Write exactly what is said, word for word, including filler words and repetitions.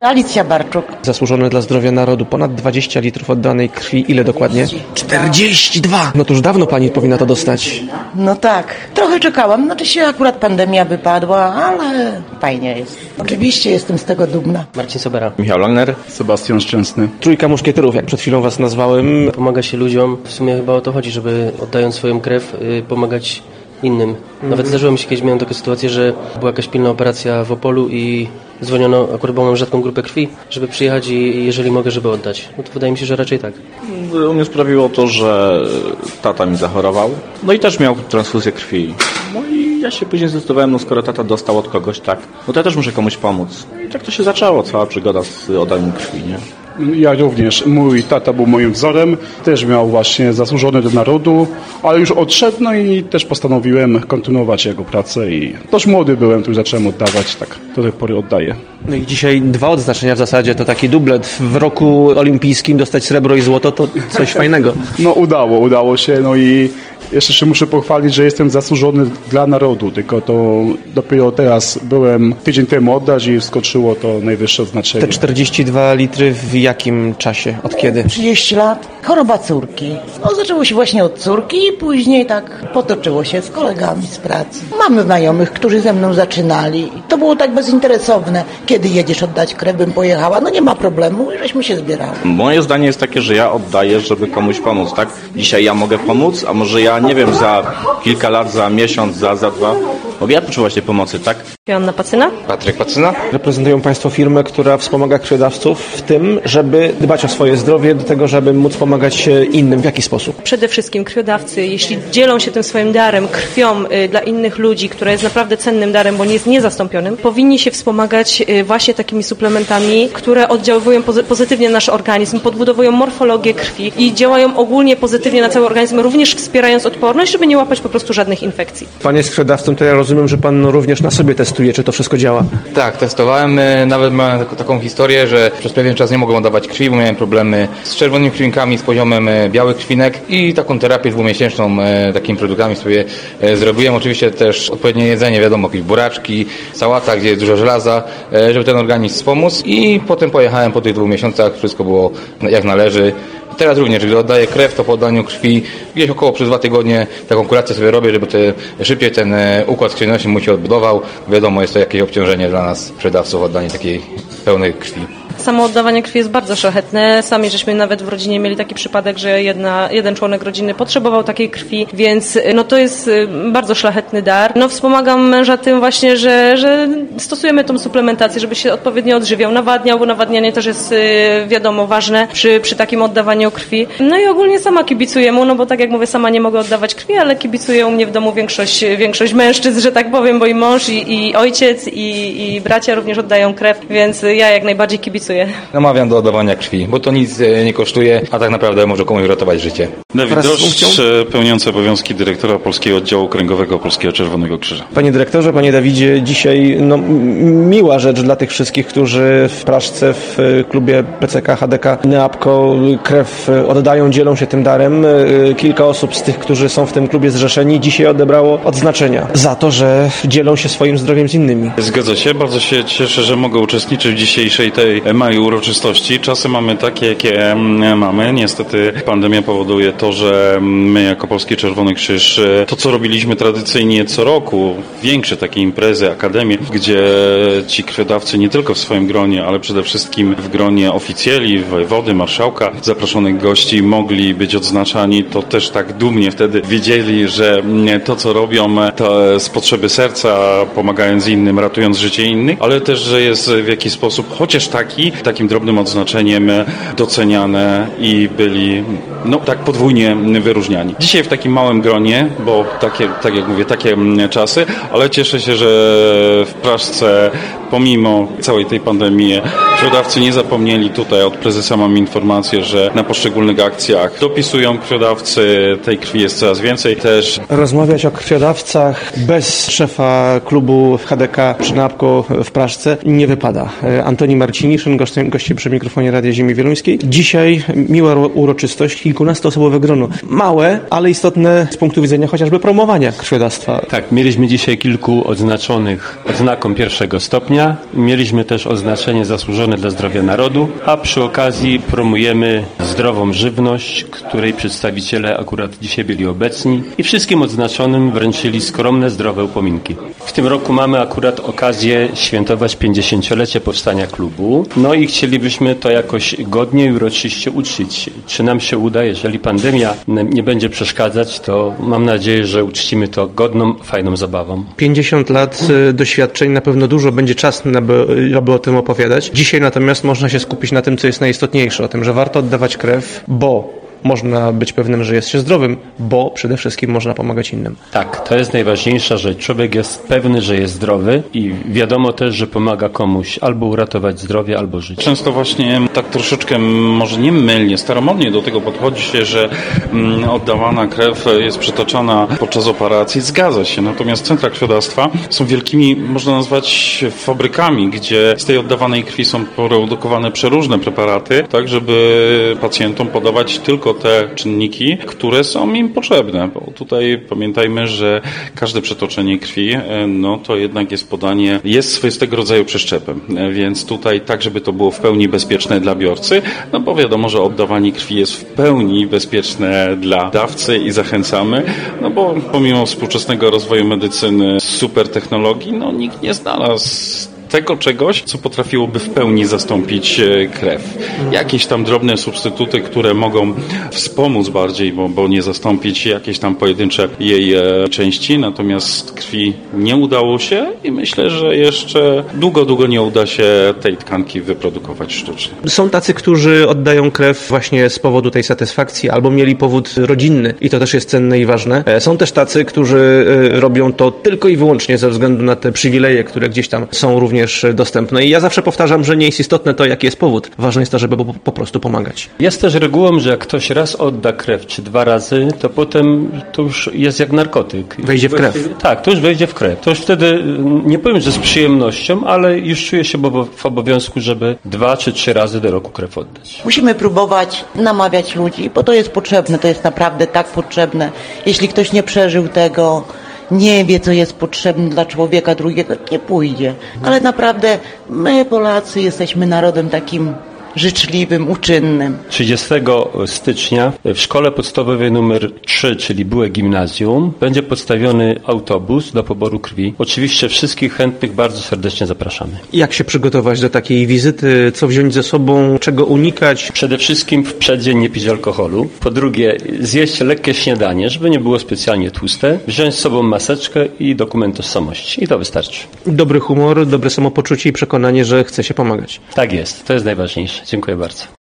Alicja Barczuk. Zasłużony dla zdrowia narodu, ponad dwadzieścia litrów oddanej krwi. Ile dokładnie? czterdzieści dwa! No to już dawno pani powinna to dostać. No tak, trochę czekałam. Znaczy się akurat pandemia wypadła, ale fajnie jest. Oczywiście jestem z tego dumna. Marcin Sobera. Michał Langner. Sebastian Szczęsny. Trójka muszkieterów, jak przed chwilą was nazwałem. Pomaga się ludziom. W sumie chyba o to chodzi, żeby oddając swoją krew yy, pomagać innym. Nawet zdarzyło mi się kiedyś, miałem taką sytuację, że była jakaś pilna operacja w Opolu i dzwoniono, akurat bo mam rzadką grupę krwi, żeby przyjechać i jeżeli mogę, żeby oddać. No to wydaje mi się, że raczej tak. U mnie sprawiło to, że tata mi zachorował, no i też miał transfuzję krwi. No i ja się później zdecydowałem, no skoro tata dostał od kogoś, tak, no to ja też muszę komuś pomóc. I tak to się zaczęło, cała przygoda z oddaniem krwi, nie? Ja również. Mój tata był moim wzorem, też miał właśnie zasłużony do narodu, ale już odszedł, no i też postanowiłem kontynuować jego pracę i dość młody byłem, tu już zacząłem oddawać, tak do tej pory oddaję. No i dzisiaj dwa odznaczenia w zasadzie, to taki dublet. W roku olimpijskim dostać srebro i złoto to coś fajnego. No udało, udało się, no i jeszcze się muszę pochwalić, że jestem zasłużony dla narodu, tylko to dopiero teraz byłem tydzień temu oddać i wskoczyło to najwyższe odznaczenie. Te czterdzieści dwa litry w jakim czasie? Od kiedy? trzydzieści lat. Choroba córki. No zaczęło się właśnie od córki i później tak potoczyło się z kolegami z pracy. Mam znajomych, którzy ze mną zaczynali. To było tak bezinteresowne. Kiedy jedziesz oddać krew, bym pojechała. No nie ma problemu, żeśmy się zbierały. Moje zdanie jest takie, że ja oddaję, żeby komuś pomóc, tak? Dzisiaj ja mogę pomóc, a może ja, nie wiem, za kilka lat, za miesiąc, za, za dwa, mogę ja potrzebować tej pomocy, tak? Joanna Pacyna. Patryk Pacyna. Reprezentują państwo firmę, która wspomaga krwiodawców w tym, żeby dbać o swoje zdrowie, do tego, żeby móc pomagać innym. W jaki sposób? Przede wszystkim krwiodawcy, jeśli dzielą się tym swoim darem, krwią y, dla innych ludzi, która jest naprawdę cennym darem, bo nie jest niezastąpionym, powinni się wspomagać y, właśnie takimi suplementami, które oddziałują pozy- pozytywnie na nasz organizm, podbudowują morfologię krwi i działają ogólnie pozytywnie na cały organizm, również wspierając odporność, żeby nie łapać po prostu żadnych infekcji. Pan jest krwiodawcą, to ja rozumiem, że pan również na sobie testuje, czy to wszystko działa. Tak, testowałem. Nawet miałem taką, taką historię, że przez pewien czas nie mogłem oddawać krwi, bo miałem problemy z czerwonymi krwinkami, z poziomem białych krwinek i taką terapię dwumiesięczną takimi produktami sobie zrobiłem. Oczywiście też odpowiednie jedzenie, wiadomo, jakieś buraczki, sałata, gdzie jest dużo żelaza, żeby ten organizm wspomóc i potem pojechałem po tych dwóch miesiącach, wszystko było jak należy. Teraz również, gdy oddaję krew, to po oddaniu krwi gdzieś około przez dwa tygodnie taką kurację sobie robię, żeby te, szybciej ten układ skrzynośny mu się odbudował. Wiadomo, jest to jakieś obciążenie dla nas, sprzedawców, oddanie takiej pełnej krwi. Samo oddawanie krwi jest bardzo szlachetne. Sami żeśmy nawet w rodzinie mieli taki przypadek, że jedna, jeden członek rodziny potrzebował takiej krwi, więc no to jest bardzo szlachetny dar. No wspomagam męża tym właśnie, że, że stosujemy tą suplementację, żeby się odpowiednio odżywiał, nawadniał, bo nawadnianie też jest wiadomo ważne przy, przy takim oddawaniu krwi. No i ogólnie sama kibicuję mu, no bo tak jak mówię, sama nie mogę oddawać krwi, ale kibicuje u mnie w domu większość, większość mężczyzn, że tak powiem, bo i mąż, i, i ojciec, i, i bracia również oddają krew, więc ja jak najbardziej kibicuję. Namawiam do oddawania krwi, bo to nic nie kosztuje, a tak naprawdę może komuś uratować życie. Dawid Droszcz, pełniący obowiązki dyrektora Polskiego Oddziału Kręgowego Polskiego Czerwonego Krzyża. Panie dyrektorze, panie Dawidzie, dzisiaj no, miła rzecz dla tych wszystkich, którzy w Praszce, w klubie P C K, H D K, Neapko krew oddają, dzielą się tym darem. Kilka osób z tych, którzy są w tym klubie zrzeszeni, dzisiaj odebrało odznaczenia za to, że dzielą się swoim zdrowiem z innymi. Zgadza się, bardzo się cieszę, że mogę uczestniczyć w dzisiejszej tej małej uroczystości. Czasy mamy takie, jakie mamy. Niestety pandemia powoduje to, że my jako Polski Czerwony Krzyż to, co robiliśmy tradycyjnie co roku, większe takie imprezy, akademie, gdzie ci krwiodawcy nie tylko w swoim gronie, ale przede wszystkim w gronie oficjeli, wojewody, marszałka, zaproszonych gości mogli być odznaczani, to też tak dumnie wtedy wiedzieli, że to, co robią, to z potrzeby serca, pomagając innym, ratując życie innych, ale też, że jest w jakiś sposób, chociaż taki, takim drobnym odznaczeniem doceniane i byli, no tak podwójnie wyróżniani. Dzisiaj w takim małym gronie, bo takie, tak jak mówię, takie czasy, ale cieszę się, że w Praszce pomimo całej tej pandemii krwiodawcy nie zapomnieli. Tutaj od prezesa mam informację, że na poszczególnych akcjach dopisują krwiodawcy, tej krwi jest coraz więcej też. Rozmawiać o krwiodawcach bez szefa klubu w H D K przy Neapko w Praszce nie wypada. Antoni Marciniszyn, Waszym gościem, gościem przy mikrofonie Radia Ziemi Wieluńskiej. Dzisiaj miła uroczystość, kilkunastoosobowe grono. Małe, ale istotne z punktu widzenia chociażby promowania krwiodawstwa. Tak, mieliśmy dzisiaj kilku odznaczonych odznaką pierwszego stopnia. Mieliśmy też odznaczenie zasłużone dla zdrowia narodu, a przy okazji promujemy zdrową żywność, której przedstawiciele akurat dzisiaj byli obecni i wszystkim odznaczonym wręczyli skromne, zdrowe upominki. W tym roku mamy akurat okazję świętować pięćdziesięciolecie powstania klubu, no i chcielibyśmy to jakoś godnie i uroczyście uczcić. Czy nam się uda? Jeżeli pandemia nie będzie przeszkadzać, to mam nadzieję, że uczcimy to godną, fajną zabawą. pięćdziesiąt lat doświadczeń, na pewno dużo będzie czasu, aby, aby o tym opowiadać. Dzisiaj natomiast można się skupić na tym, co jest najistotniejsze, o tym, że warto oddawać krew, bo można być pewnym, że jest się zdrowym, bo przede wszystkim można pomagać innym. Tak, to jest najważniejsza rzecz. Człowiek jest pewny, że jest zdrowy i wiadomo też, że pomaga komuś albo uratować zdrowie, albo życie. Często właśnie tak troszeczkę, może nie mylnie, staromodnie do tego podchodzi się, że mm, oddawana krew jest przytaczana podczas operacji. Zgadza się. Natomiast centra krwiodawstwa są wielkimi, można nazwać, fabrykami, gdzie z tej oddawanej krwi są produkowane przeróżne preparaty, tak żeby pacjentom podawać tylko te czynniki, które są im potrzebne, bo tutaj pamiętajmy, że każde przetoczenie krwi, no to jednak jest podanie, jest swoistego rodzaju przeszczepem, więc tutaj tak, żeby to było w pełni bezpieczne dla biorcy, no bo wiadomo, że oddawanie krwi jest w pełni bezpieczne dla dawcy i zachęcamy, no bo pomimo współczesnego rozwoju medycyny, super technologii, no nikt nie znalazł tego czegoś, co potrafiłoby w pełni zastąpić krew. Jakieś tam drobne substytuty, które mogą wspomóc bardziej, bo, bo nie zastąpić jakieś tam pojedyncze jej e, części, natomiast krwi nie udało się i myślę, że jeszcze długo, długo nie uda się tej tkanki wyprodukować sztucznie. Są tacy, którzy oddają krew właśnie z powodu tej satysfakcji albo mieli powód rodzinny i to też jest cenne i ważne. Są też tacy, którzy robią to tylko i wyłącznie ze względu na te przywileje, które gdzieś tam są również dostępne. I ja zawsze powtarzam, że nie jest istotne to, jaki jest powód. Ważne jest to, żeby po, po prostu pomagać. Jest też regułą, że jak ktoś raz odda krew, czy dwa razy, to potem to już jest jak narkotyk. Wejdzie w krew. Tak, to już wejdzie w krew. To już wtedy, nie powiem, że z przyjemnością, ale już czuje się w obowiązku, żeby dwa czy trzy razy do roku krew oddać. Musimy próbować namawiać ludzi, bo to jest potrzebne, to jest naprawdę tak potrzebne. Jeśli ktoś nie przeżył tego, nie wie, co jest potrzebne dla człowieka drugiego, nie pójdzie. Ale naprawdę my, Polacy, jesteśmy narodem takim życzliwym, uczynnym. trzydziestego stycznia w szkole podstawowej numer trzy, czyli byłe gimnazjum, będzie podstawiony autobus do poboru krwi. Oczywiście wszystkich chętnych bardzo serdecznie zapraszamy. Jak się przygotować do takiej wizyty? Co wziąć ze sobą? Czego unikać? Przede wszystkim w przeddzień nie pić alkoholu. Po drugie, zjeść lekkie śniadanie, żeby nie było specjalnie tłuste. Wziąć z sobą maseczkę i dokument tożsamości. I to wystarczy. Dobry humor, dobre samopoczucie i przekonanie, że chce się pomagać. Tak jest. To jest najważniejsze. Dziękuję bardzo.